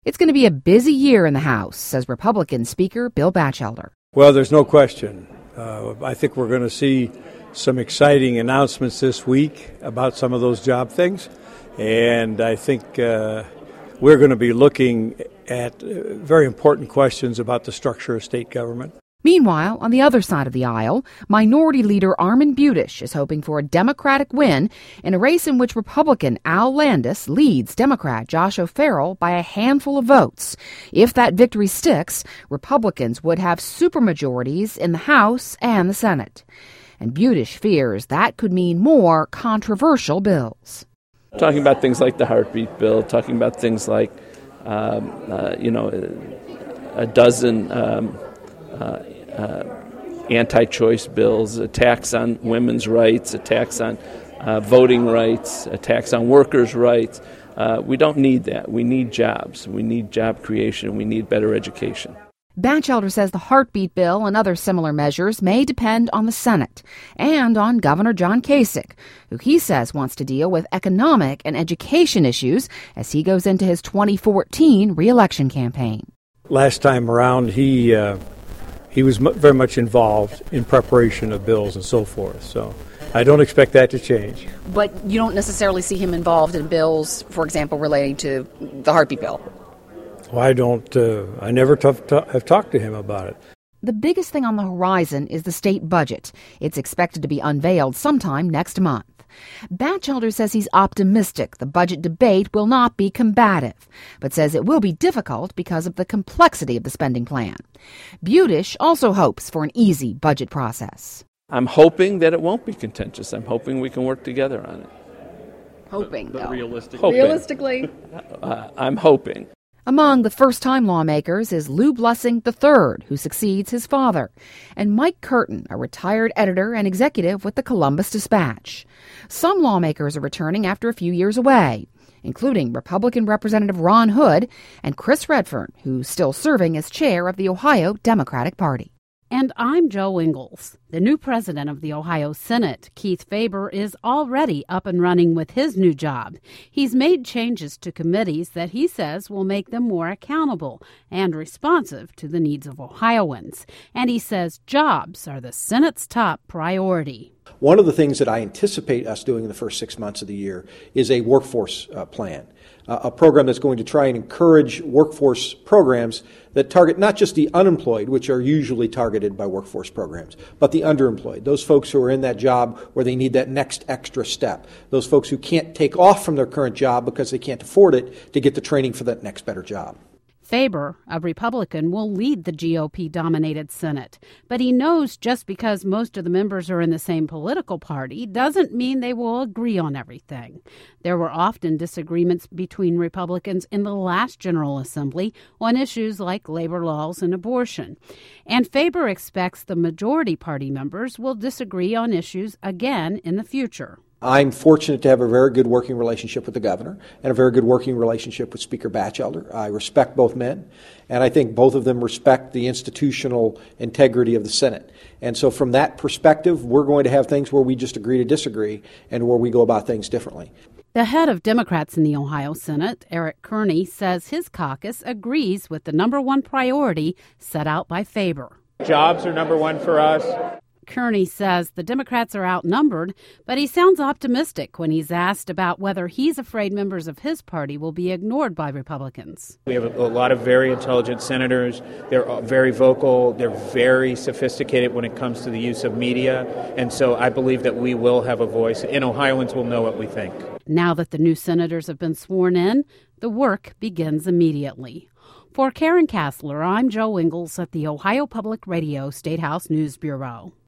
It's going to be a busy year in the House, says Republican Speaker Bill Batchelder. Well, there's no question. I think we're going to see some exciting announcements this week about some of those job things. And I think we're going to be looking at very important questions about the structure of state government. Meanwhile, on the other side of the aisle, Minority Leader Armond Budish is hoping for a Democratic win in a race in which Republican Al Landis leads Democrat Josh O'Farrell by a handful of votes. If that victory sticks, Republicans would have supermajorities in the House and the Senate. And Budish fears that could mean more controversial bills. Talking about things like the heartbeat bill, talking about things like, a dozen anti-choice bills, attacks on women's rights, attacks on voting rights, attacks on workers' rights. We don't need that. We need jobs. We need job creation. We need better education. Batchelder says the heartbeat bill and other similar measures may depend on the Senate and on Governor John Kasich, who he says wants to deal with economic and education issues as he goes into his 2014 re-election campaign. Last time around, he was very much involved in preparation of bills and so forth. So I don't expect that to change. But you don't necessarily see him involved in bills, for example, relating to the heartbeat bill? Well, I never have talked to him about it. The biggest thing on the horizon is the state budget. It's expected to be unveiled sometime next month. Batchelder says he's optimistic the budget debate will not be combative, but says it will be difficult because of the complexity of the spending plan. Budish also hopes for an easy budget process. I'm hoping that it won't be contentious. I'm hoping we can work together on it. Hoping, but though. Realistically? I'm hoping. Among the first-time lawmakers is Lou Blessing III, who succeeds his father, and Mike Curtin, a retired editor and executive with the Columbus Dispatch. Some lawmakers are returning after a few years away, including Republican Representative Ron Hood and Chris Redfern, who's still serving as chair of the Ohio Democratic Party. And I'm Joe Ingles. The new president of the Ohio Senate, Keith Faber, is already up and running with his new job. He's made changes to committees that he says will make them more accountable and responsive to the needs of Ohioans. And he says jobs are the Senate's top priority. One of the things that I anticipate us doing in the first 6 months of the year is a workforce plan, a program that's going to try and encourage workforce programs that target not just the unemployed, which are usually targeted by workforce programs, but the underemployed, those folks who are in that job where they need that next extra step, those folks who can't take off from their current job because they can't afford it to get the training for that next better job. Faber, a Republican, will lead the GOP-dominated Senate. But he knows just because most of the members are in the same political party doesn't mean they will agree on everything. There were often disagreements between Republicans in the last General Assembly on issues like labor laws and abortion. And Faber expects the majority party members will disagree on issues again in the future. I'm fortunate to have a very good working relationship with the governor and a very good working relationship with Speaker Batchelder. I respect both men, and I think both of them respect the institutional integrity of the Senate. And so from that perspective, we're going to have things where we just agree to disagree and where we go about things differently. The head of Democrats in the Ohio Senate, Eric Kearney, says his caucus agrees with the number one priority set out by Faber. Jobs are number one for us. Kearney says the Democrats are outnumbered, but he sounds optimistic when he's asked about whether he's afraid members of his party will be ignored by Republicans. We have a lot of very intelligent senators. They're very vocal. They're very sophisticated when it comes to the use of media. And so I believe that we will have a voice, and Ohioans will know what we think. Now that the new senators have been sworn in, the work begins immediately. For Karen Kassler, I'm Joe Ingles at the Ohio Public Radio State House News Bureau.